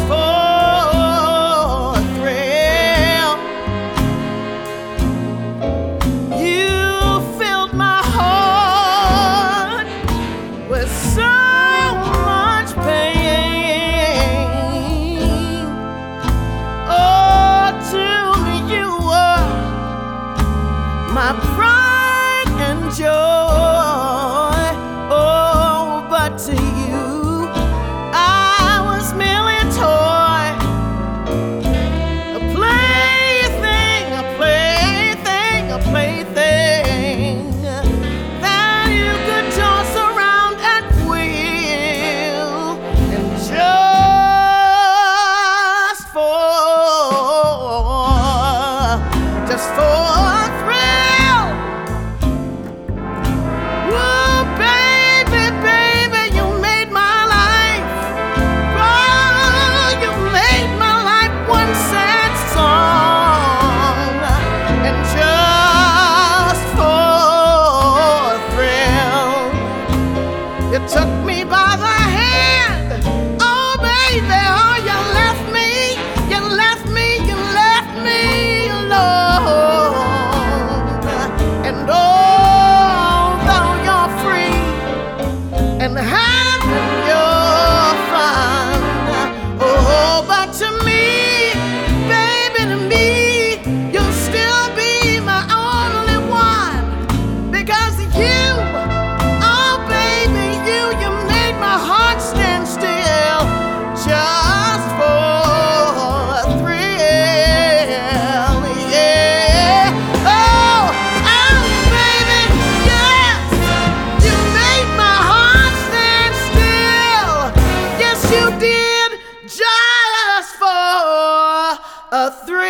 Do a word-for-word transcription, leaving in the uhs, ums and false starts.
for a thrill. You filled my heart with so much pain. Oh, to me you were my pride and joy. Oh, but to you I was merely a toy, a plaything, a plaything, a plaything that you could toss around at will, and just for, just for a thrill. Whoa, baby, baby, you made my life. Oh, you made my life one sad song, and just for a thrill, you took me by the hand. Oh, baby, oh, you left me, you left me, you left me alone. And although you're free and having your fun, oh, but to me, baby, to me, you'll still be my only one. Because you, oh, baby, you, you made my heart stand still just for a thrill, yeah. Oh, oh, baby, yes, you made my heart stand still. Yes, you did, just for a thrill.